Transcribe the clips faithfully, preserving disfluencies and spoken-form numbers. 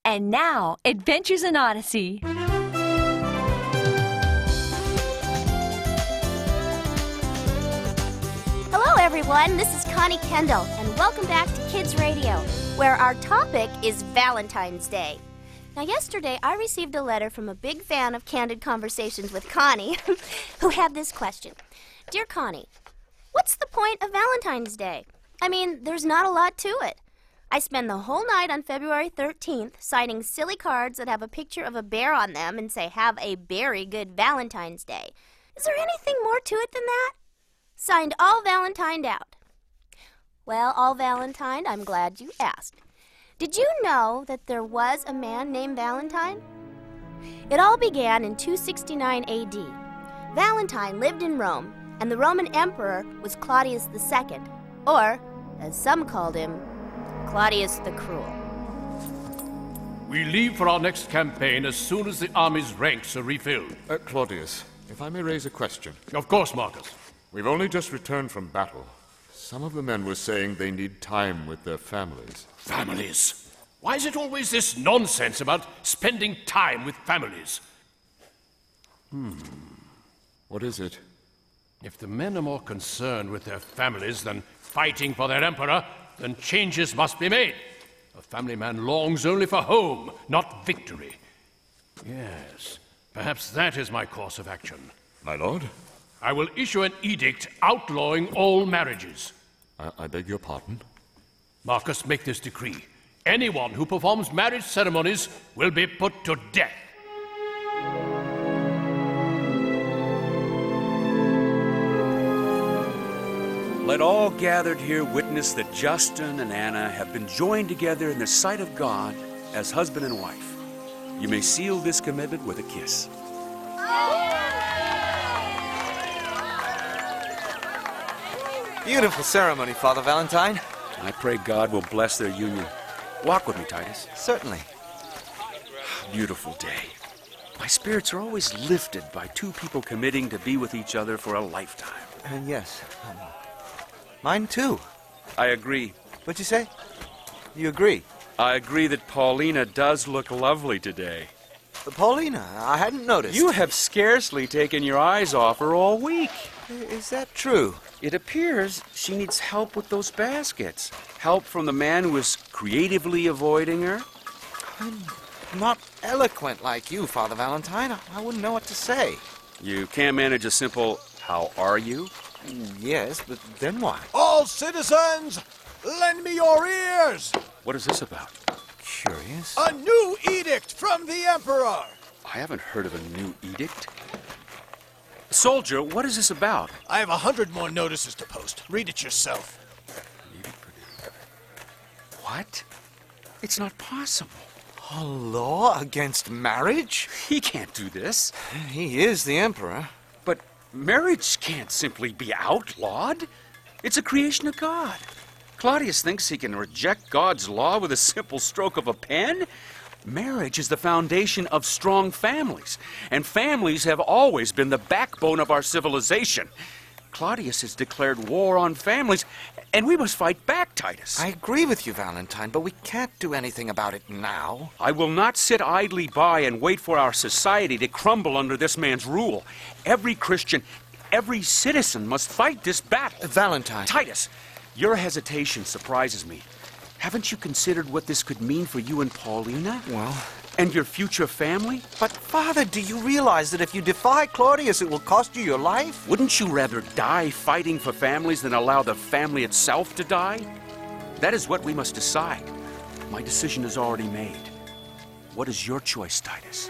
And now, Adventures in Odyssey. Hello, everyone. This is Connie Kendall, and welcome back to Kids Radio, where our topic is Valentine's Day. Now, yesterday, I received a letter from a big fan of Candid Conversations with Connie, who had this question. Dear Connie, what's the point of Valentine's Day? I mean, there's not a lot to it. I spend the whole night on February thirteenth signing silly cards that have a picture of a bear on them and say, have a very good Valentine's Day. Is there anything more to it than that? Signed, All Valentined Out. Well, All Valentine, I'm glad you asked. Did you know that there was a man named Valentine? It all began in two sixty-nine A D. Valentine lived in Rome, and the Roman emperor was Claudius the Second, or, as some called him, Claudius the Cruel. We leave for our next campaign as soon as the army's ranks are refilled. Uh, Claudius, if I may raise a question. Of course, Marcus. We've only just returned from battle. Some of the men were saying they need time with their families. Families? Why is it always this nonsense about spending time with families? Hmm. What is it? If the men are more concerned with their families than fighting for their emperor, then changes must be made. A family man longs only for home, not victory. Yes, perhaps that is my course of action. My lord? I will issue an edict outlawing all marriages. I, I beg your pardon? Marcus, make this decree. Anyone who performs marriage ceremonies will be put to death. Let all gathered here witness that Justin and Anna have been joined together in the sight of God as husband and wife. You may seal this commitment with a kiss. Beautiful ceremony, Father Valentine. I pray God will bless their union. Walk with me, Titus. Certainly. Beautiful day. My spirits are always lifted by two people committing to be with each other for a lifetime. And uh, yes, um, mine too. I agree. What'd you say? You agree? I agree that Paulina does look lovely today. Uh, Paulina, I hadn't noticed. You have scarcely taken your eyes off her all week. Is that true? It appears she needs help with those baskets. Help from the man who is creatively avoiding her. I'm not eloquent like you, Father Valentine. I, I wouldn't know what to say. You can't manage a simple, how are you? Yes, but then what? All citizens, lend me your ears! What is this about? Curious. A new edict from the Emperor! I haven't heard of a new edict. Soldier, what is this about? I have a hundred more notices to post. Read it yourself. What? It's not possible. A law against marriage? He can't do this. He is the Emperor. But marriage can't simply be outlawed. It's a creation of God. Claudius thinks he can reject God's law with a simple stroke of a pen? Marriage is the foundation of strong families, and families have always been the backbone of our civilization. Claudius has declared war on families, and we must fight back, Titus. I agree with you, Valentine, but we can't do anything about it now. I will not sit idly by and wait for our society to crumble under this man's rule. Every Christian, every citizen must fight this battle. Uh, Valentine. Titus, your hesitation surprises me. Haven't you considered what this could mean for you and Paulina? Well... And your future family? But, Father, do you realize that if you defy Claudius, it will cost you your life? Wouldn't you rather die fighting for families than allow the family itself to die? That is what we must decide. My decision is already made. What is your choice, Titus?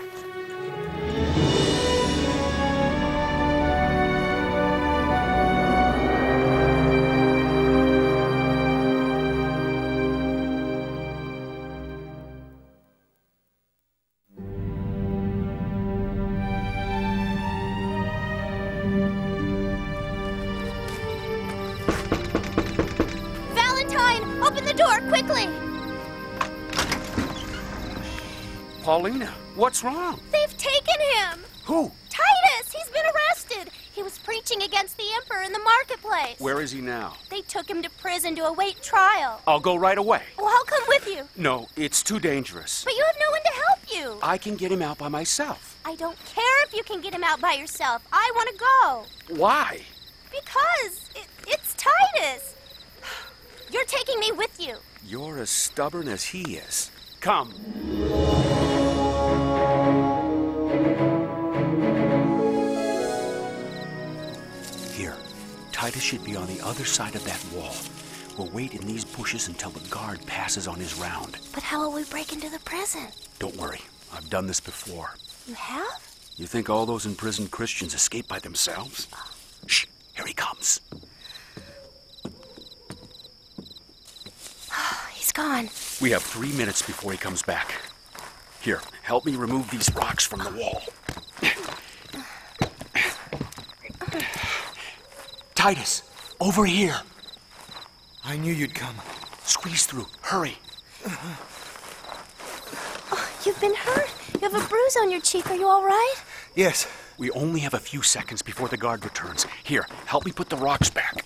Open the door, quickly! Paulina, what's wrong? They've taken him! Who? Titus! He's been arrested! He was preaching against the emperor in the marketplace. Where is he now? They took him to prison to await trial. I'll go right away. Well, I'll come with you. No, it's too dangerous. But you have no one to help you. I can get him out by myself. I don't care if you can get him out by yourself. I want to go. Why? Because it, it's Titus. You're taking me with you. You're as stubborn as he is. Come. Here, Titus should be on the other side of that wall. We'll wait in these bushes until the guard passes on his round. But how will we break into the prison? Don't worry, I've done this before. You have? You think all those imprisoned Christians escape by themselves? Shh, here he comes. He's gone. We have three minutes before he comes back. Here, help me remove these rocks from the wall. Titus, over here. I knew you'd come. Squeeze through. Hurry. Oh, you've been hurt. You have a bruise on your cheek. Are you all right? Yes. We only have a few seconds before the guard returns. Here, help me put the rocks back.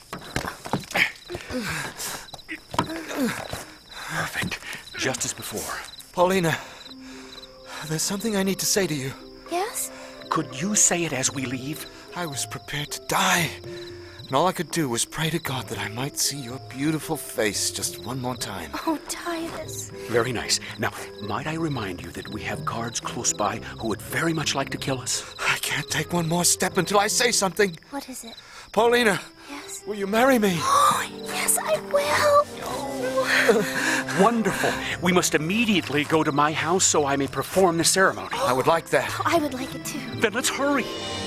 Perfect. Just as before. Paulina, there's something I need to say to you. Yes? Could you say it as we leave? I was prepared to die. And all I could do was pray to God that I might see your beautiful face just one more time. Oh, Titus. Very nice. Now, might I remind you that we have guards close by who would very much like to kill us? I can't take one more step until I say something. What is it? Paulina, Yes? will you marry me? Oh, yes, I will. Wonderful. We must immediately go to my house so I may perform the ceremony. I would like that. I would like it too. Then let's hurry.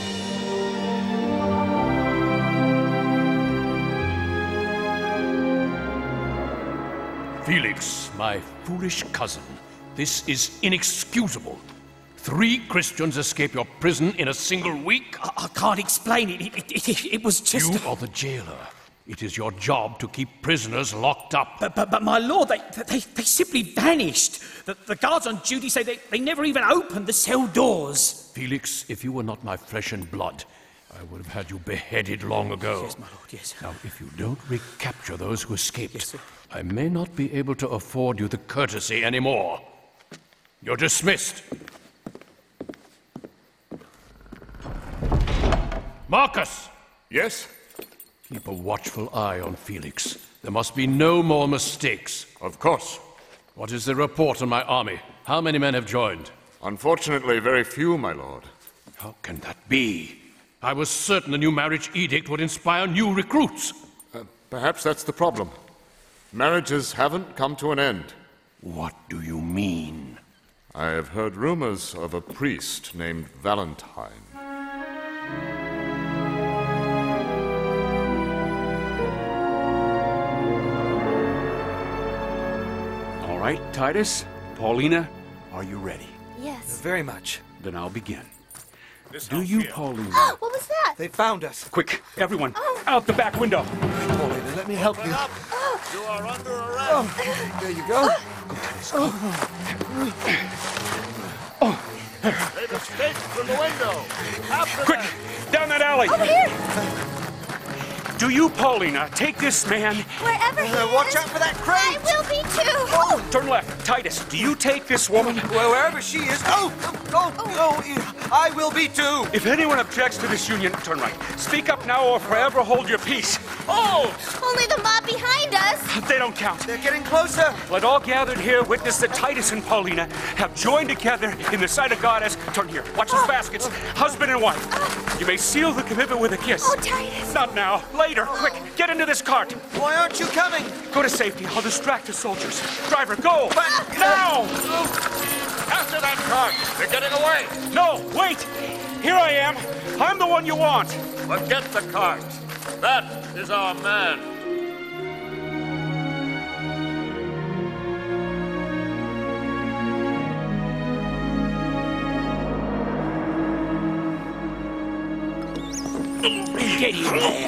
Felix, my foolish cousin, this is inexcusable. Three Christians escape your prison in a single week? I, I can't explain it. It, it, it, it was just... You are the jailer. It is your job to keep prisoners locked up. But, but, but my lord, they, they, they simply vanished. The, the guards on duty say they, they never even opened the cell doors. Felix, if you were not my flesh and blood, I would have had you beheaded long ago. Yes, my lord, yes. Now, if you don't recapture those who escaped, Yes, sir. I may not be able to afford you the courtesy anymore. You're dismissed. Marcus! Yes? Keep a watchful eye on Felix. There must be no more mistakes. Of course. What is the report on my army? How many men have joined? Unfortunately, very few, my lord. How can that be? I was certain the new marriage edict would inspire new recruits. Uh, perhaps that's the problem. Marriages haven't come to an end. What do you mean? I have heard rumors of a priest named Valentine. All right, Titus, Paulina, are you ready? Yes. Very much. Then I'll begin. Do you, Paulina? What was that? They found us. Quick, everyone, out the back window. Paulina, let me help you. You are under arrest. There you go. They've escaped from the window. After Quick, them. down that alley. Over here. Do you, Paulina, take this man? Wherever he Uh, watch is, out for that I crate. will be too. Turn left. Titus, do you take this woman? Well, wherever she is. Oh, oh, oh, I will be too. If anyone objects to this union, turn right. Speak up now or forever hold your peace. Oh! Only the mob behind us. They don't count. They're getting closer. Let all gathered here witness that Titus and Paulina have joined together in the sight of God as... Turn here. Watch those baskets. Husband and wife. You may seal the commitment with a kiss. Oh, Titus. Not now. Later. Quick, get into this cart. Why aren't you coming? Go to safety. I'll distract the soldiers. Driver, go! But Now! After that cart. They're getting away. No, wait! Here I am. I'm the one you want. Forget the cart. That is our man. Get in there.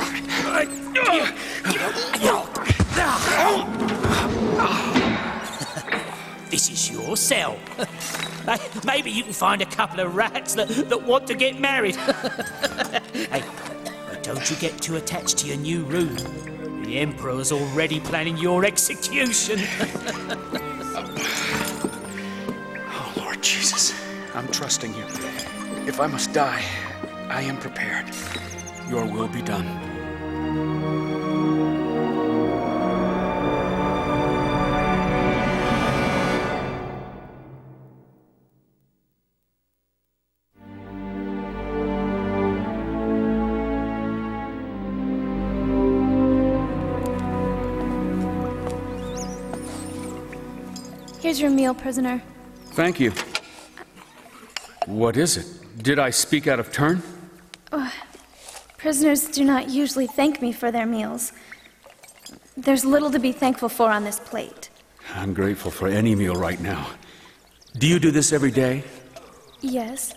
This is your cell. Maybe you can find a couple of rats that, that want to get married. Hey, Don't you get too attached to your new room. The Emperor's already planning your execution. Oh, Lord Jesus, I'm trusting you. If I must die, I am prepared. Your will be done. Here's your meal, prisoner. Thank you. What is it? Did I speak out of turn? Uh, prisoners do not usually thank me for their meals. There's little to be thankful for on this plate. I'm grateful for any meal right now. Do you do this every day? Yes.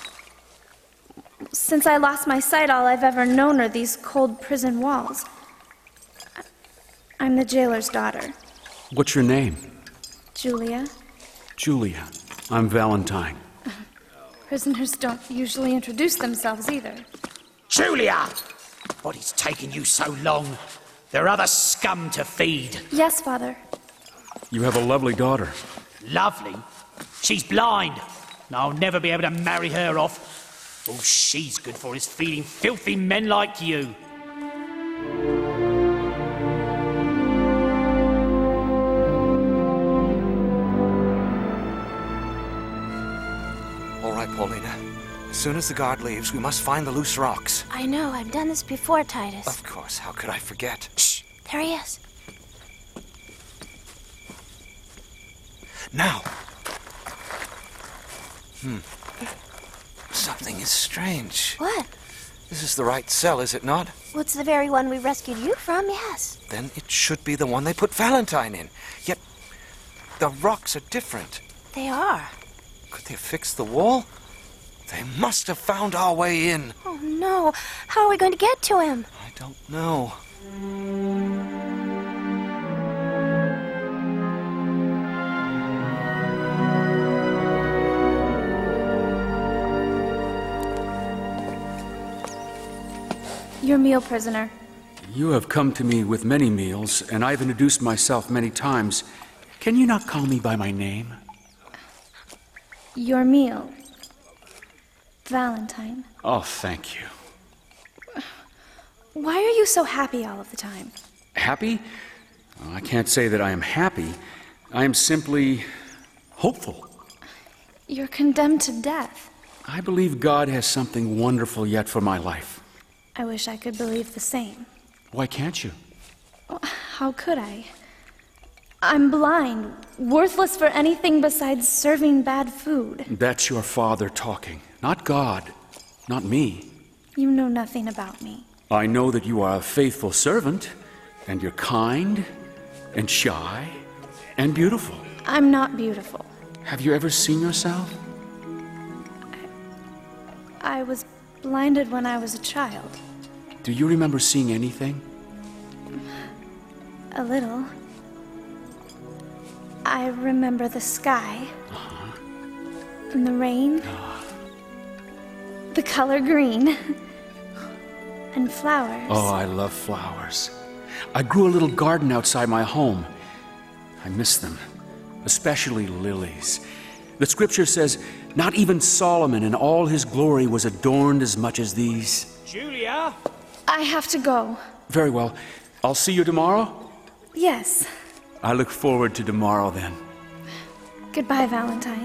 Since I lost my sight, all I've ever known are these cold prison walls. I'm the jailer's daughter. What's your name? Julia. Julia. I'm Valentine. Prisoners don't usually introduce themselves either. Julia! What is taking you so long? There are other scum to feed. Yes, Father. You have a lovely daughter. Lovely? She's blind. And I'll never be able to marry her off. All she's good for is feeding filthy men like you. All right, Paulina. As soon as the guard leaves, we must find the loose rocks. I know, I've done this before, Titus. Of course, how could I forget? Shh, there he is. Now. Hmm. Something is strange. What? This is the right cell, is it not? Well, it's the very one we rescued you from, yes. Then it should be the one they put Valentine in. Yet, the rocks are different. They are. Could they have fixed the wall? They must have found our way in. Oh, no. How are we going to get to him? I don't know. Your meal, prisoner. You have come to me with many meals, and I've introduced myself many times. Can you not call me by my name? Your meal. Valentine. Oh, thank you. Why are you so happy all of the time? Happy? Well, I can't say that I am happy. I am simply hopeful. You're condemned to death. I believe God has something wonderful yet for my life. I wish I could believe the same. Why can't you? How could I? I'm blind, worthless for anything besides serving bad food. That's your father talking, not God, not me. You know nothing about me. I know that you are a faithful servant, and you're kind, and shy, and beautiful. I'm not beautiful. Have you ever seen yourself? I, I was blinded when I was a child. Do you remember seeing anything? A little. I remember the sky. Uh-huh. And the rain. Uh. The color green. And flowers. Oh, I love flowers. I grew a little garden outside my home. I miss them, especially lilies. The scripture says, not even Solomon in all his glory was adorned as much as these. Julia? I have to go. Very well. I'll see you tomorrow? Yes. I look forward to tomorrow then. Goodbye, Valentine.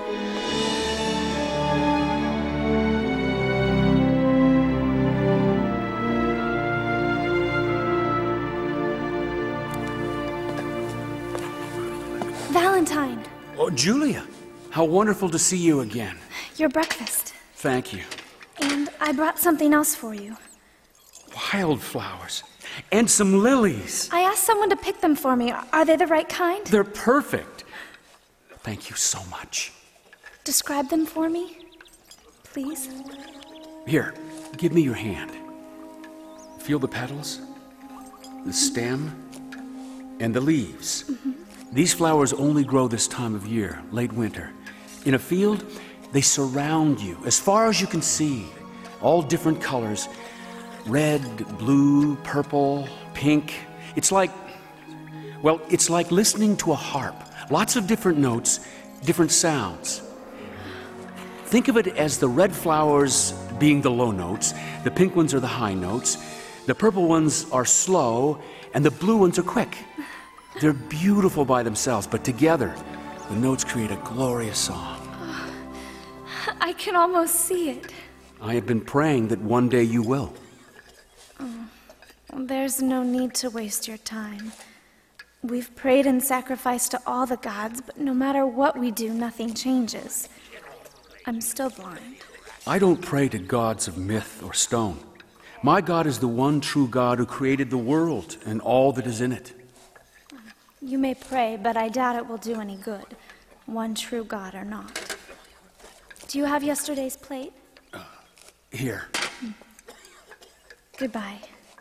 Valentine. Oh, Julia. How wonderful to see you again. Your breakfast. Thank you. And I brought something else for you. Wildflowers. And some lilies. I asked someone to pick them for me. Are they the right kind? They're perfect. Thank you so much. Describe them for me, please. Here, give me your hand. Feel the petals, the stem, and the leaves. Mm-hmm. These flowers only grow this time of year, late winter. In a field, they surround you as far as you can see, all different colors. Red, blue, purple, pink. It's like, well, it's like listening to a harp. Lots of different notes, different sounds. Think of it as the red flowers being the low notes, the pink ones are the high notes, the purple ones are slow, and the blue ones are quick. They're beautiful by themselves, but together, the notes create a glorious song. I can almost see it. I have been praying that one day you will. Oh, there's no need to waste your time. We've prayed and sacrificed to all the gods, but no matter what we do, nothing changes. I'm still blind. I don't pray to gods of myth or stone. My God is the one true God who created the world and all that is in it. You may pray, but I doubt it will do any good, one true God or not. Do you have yesterday's plate? Uh, here. Mm. Goodbye.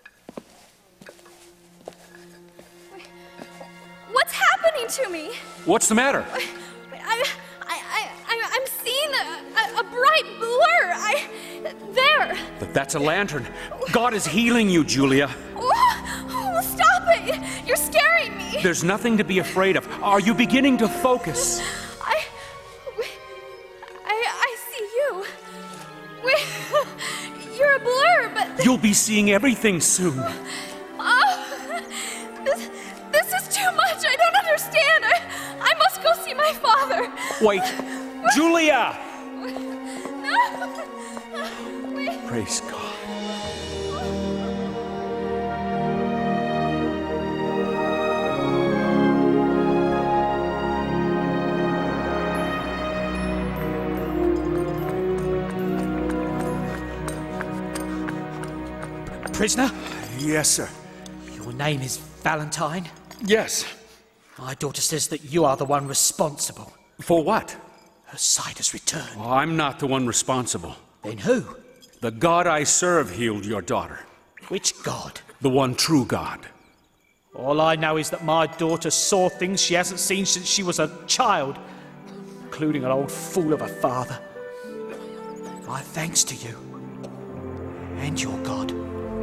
What's happening to me? What's the matter? I, I, I, I, I'm seeing a, a, a bright blur. I, there. But that's a lantern. God is healing you, Julia. Oh, oh, stop it! You're scaring me. There's nothing to be afraid of. Are you beginning to focus? I, I, I see you. We, you're a blur, but you'll be seeing everything soon. Oh, this, this is too much. I don't understand. I, I must go see my father. Wait, Julia! No. Wait. Praise God. Prisoner? Yes, sir. Your name is Valentine? Yes. My daughter says that you are the one responsible. For what? Her sight has returned. Oh, I'm not the one responsible. Then who? The God I serve healed your daughter. Which God? The one true God. All I know is that my daughter saw things she hasn't seen since she was a child, including an old fool of a father. My thanks to you and your God.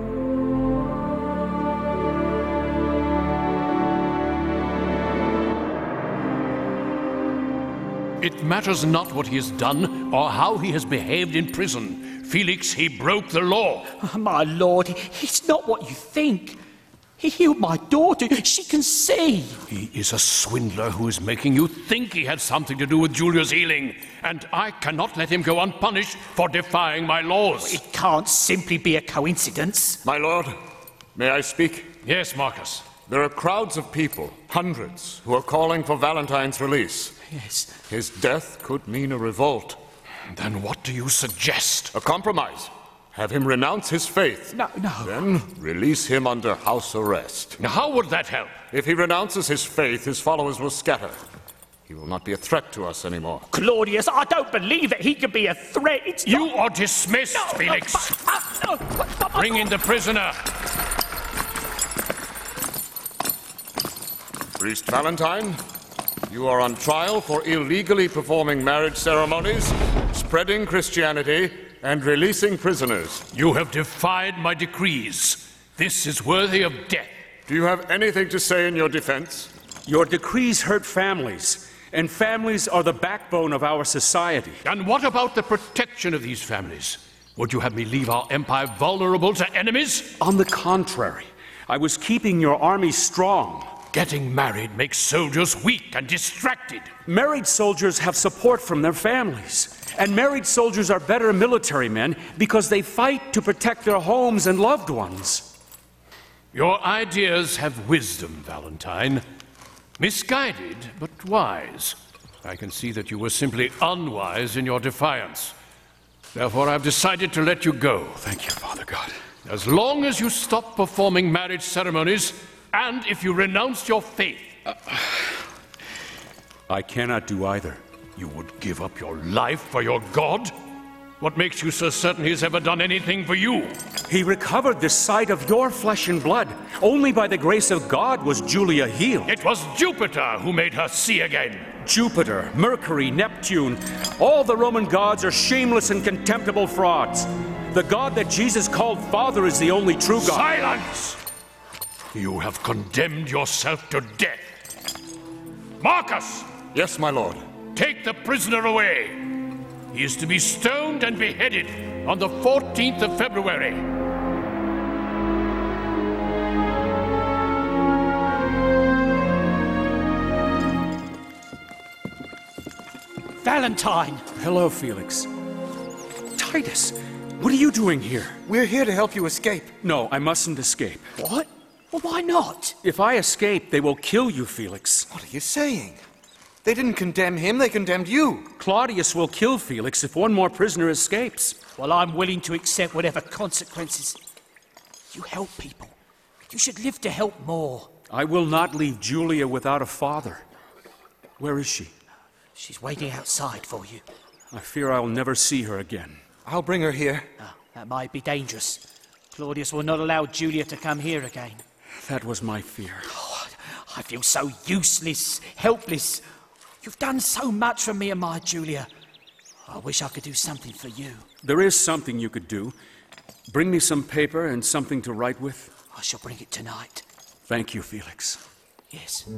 It matters not what he has done or how he has behaved in prison. Felix, he broke the law. Oh, my lord, he's not what you think. He healed my daughter. She can see. He is a swindler who is making you think he had something to do with Julia's healing. And I cannot let him go unpunished for defying my laws. It can't simply be a coincidence. My lord, may I speak? Yes, Marcus. There are crowds of people, hundreds, who are calling for Valentine's release. Yes. His death could mean a revolt. Then what do you suggest? A compromise. Have him renounce his faith. No, no. Then release him under house arrest. Now, how would that help? If he renounces his faith, his followers will scatter. He will not be a threat to us anymore. Claudius, I don't believe that he could be a threat. It's you not... are dismissed, no, Felix. No, but, uh, no, but, but, Bring in the prisoner. Priest Valentine, you are on trial for illegally performing marriage ceremonies, spreading Christianity, and releasing prisoners. You have defied my decrees. This is worthy of death. Do you have anything to say in your defense? Your decrees hurt families, and families are the backbone of our society. And what about the protection of these families? Would you have me leave our empire vulnerable to enemies? On the contrary, I was keeping your army strong. Getting married makes soldiers weak and distracted. Married soldiers have support from their families. And married soldiers are better military men because they fight to protect their homes and loved ones. Your ideas have wisdom, Valentine. Misguided, but wise. I can see that you were simply unwise in your defiance. Therefore, I've decided to let you go. Thank you, Father God. As long as you stop performing marriage ceremonies, and if you renounce your faith. Uh, I cannot do either. You would give up your life for your God? What makes you so certain he's ever done anything for you? He recovered the sight of your flesh and blood. Only by the grace of God was Julia healed. It was Jupiter who made her see again. Jupiter, Mercury, Neptune, all the Roman gods are shameless and contemptible frauds. The God that Jesus called Father is the only true God. Silence! You have condemned yourself to death. Marcus! Yes, my lord. Take the prisoner away. He is to be stoned and beheaded on the fourteenth of February. Valentine! Hello, Felix. Titus, what are you doing here? We're here to help you escape. No, I mustn't escape. What? Well, why not? If I escape, they will kill you, Felix. What are you saying? They didn't condemn him, they condemned you. Claudius will kill Felix if one more prisoner escapes. Well, I'm willing to accept whatever consequences. You help people. You should live to help more. I will not leave Julia without a father. Where is she? She's waiting outside for you. I fear I'll never see her again. I'll bring her here. Oh, that might be dangerous. Claudius will not allow Julia to come here again. That was my fear. Oh, I feel so useless, helpless. You've done so much for me and my Julia. I wish I could do something for you. There is something you could do. Bring me some paper and something to write with. I shall bring it tonight. Thank you, Felix. Yes.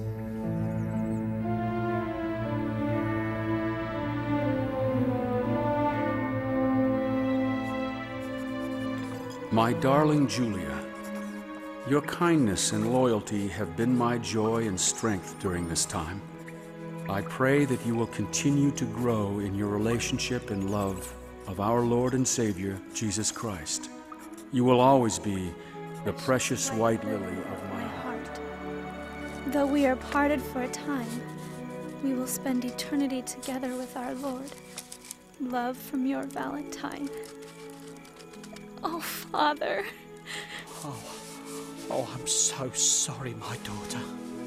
My darling Julia, your kindness and loyalty have been my joy and strength during this time. I pray that you will continue to grow in your relationship and love of our Lord and Savior, Jesus Christ. You will always be the precious white lily of my heart. Though we are parted for a time, we will spend eternity together with our Lord. Love from your Valentine. Oh, Father. Oh, oh, I'm so sorry, my daughter.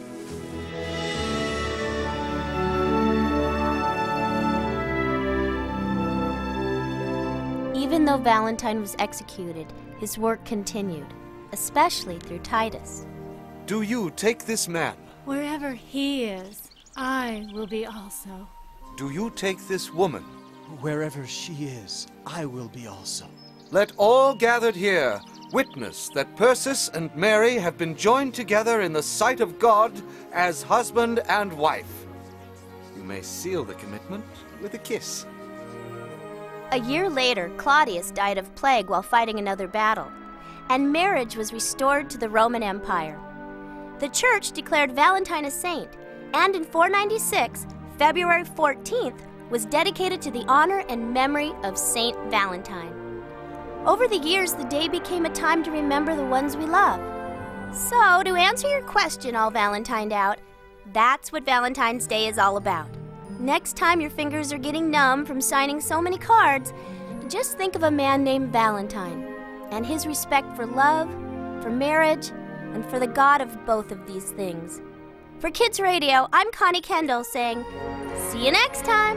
Even though Valentine was executed, his work continued, especially through Titus. Do you take this man? Wherever he is, I will be also. Do you take this woman? Wherever she is, I will be also. Let all gathered here witness that Persis and Mary have been joined together in the sight of God as husband and wife. You may seal the commitment with a kiss. A year later, Claudius died of plague while fighting another battle, and marriage was restored to the Roman Empire. The church declared Valentine a saint, and in four ninety-six, February fourteenth was dedicated to the honor and memory of Saint Valentine. Over the years, the day became a time to remember the ones we love. So, to answer your question all Valentined out, that's what Valentine's Day is all about. Next time your fingers are getting numb from signing so many cards, just think of a man named Valentine and his respect for love, for marriage, and for the God of both of these things. For Kids Radio, I'm Connie Kendall saying, see you next time!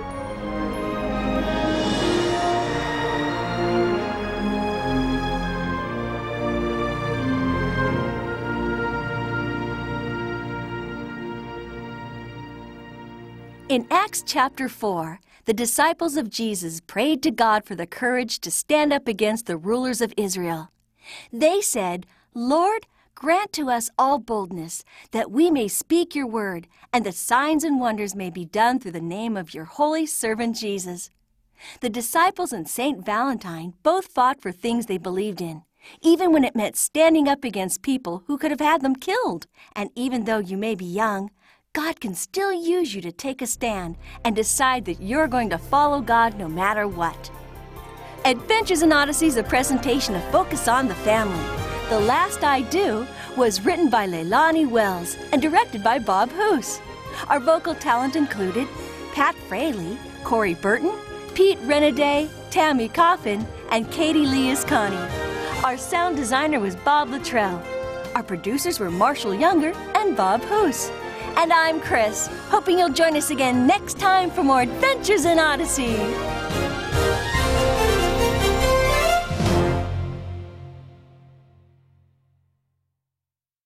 In Acts chapter four, the disciples of Jesus prayed to God for the courage to stand up against the rulers of Israel. They said, Lord, grant to us all boldness, that we may speak your word, and that signs and wonders may be done through the name of your holy servant Jesus. The disciples and Saint Valentine both fought for things they believed in, even when it meant standing up against people who could have had them killed. And even though you may be young, God can still use you to take a stand and decide that you're going to follow God no matter what. Adventures in Odyssey is a presentation of Focus on the Family. The Last I Do was written by Leilani Wells and directed by Bob Hoose. Our vocal talent included Pat Fraley, Corey Burton, Pete Renaday, Tammy Coffin, and Katie Liasconi. Our sound designer was Bob Luttrell. Our producers were Marshall Younger and Bob Hoose. And I'm Chris, hoping you'll join us again next time for more Adventures in Odyssey.